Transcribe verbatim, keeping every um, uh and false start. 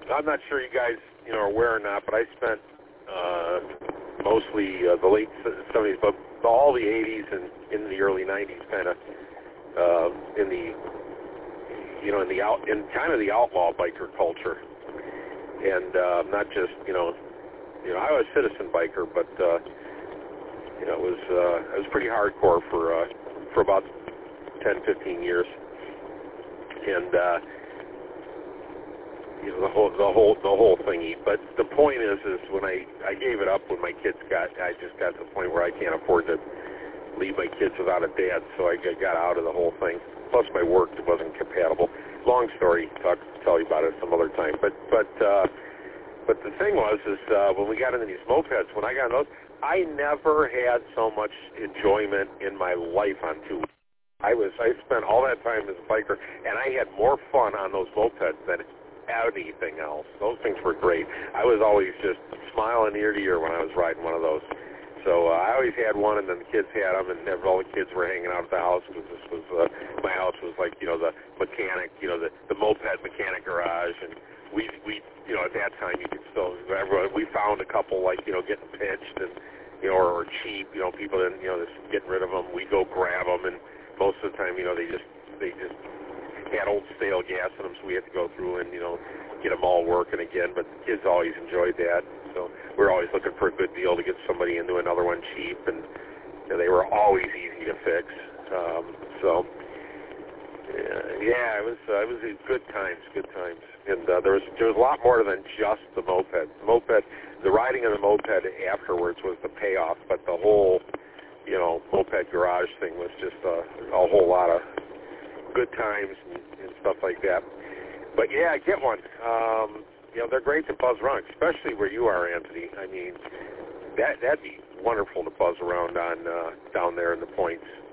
I'm not sure you guys, you know, are aware or not, but I spent uh, mostly uh, the late seventies, but all the eighties and in the early nineties, kind of uh, in the, you know, in the out, in kind of the outlaw biker culture, and uh, not just, you know, you know, I was a citizen biker, but uh, you know, it was uh, it was pretty hardcore for uh, for about ten, fifteen years, and. Uh, You know, the whole, the whole, the whole thingy. But the point is, is when I, I gave it up when my kids got, I just got to the point where I can't afford to leave my kids without a dad, so I got out of the whole thing. Plus my work wasn't compatible. Long story, talk, tell you about it some other time. But, but, uh, but the thing was, is uh, when we got into these mopeds, when I got in those, I never had so much enjoyment in my life on two. I was, I spent all that time as a biker, and I had more fun on those mopeds than anything else. Those things were great. I was always just smiling ear to ear when I was riding one of those. So uh, I always had one, and then the kids had them, and all the kids were hanging out at the house because this was uh, my house was like, you know, the mechanic, you know, the, the moped mechanic garage, and we we you know, at that time you could still everyone, we found a couple like, you know, getting pinched and, you know, or, or cheap, you know, people didn't, you know, just getting rid of them. We go grab them, and most of the time, you know, they just they just had old stale gas in them, so we had to go through and, you know, get them all working again. But the kids always enjoyed that, so we're always looking for a good deal to get somebody into another one cheap, and you know, they were always easy to fix. Um, so uh, yeah, it was uh, it was good times, good times, and uh, there was there was a lot more than just the moped. The moped, the riding of the moped afterwards was the payoff, but the whole, you know, moped garage thing was just a, a whole lot of good times and, and stuff like that. But yeah, get one. Um, you know, they're great to buzz around, especially where you are, Anthony. I mean, that that'd be wonderful to buzz around on uh, down there in the points.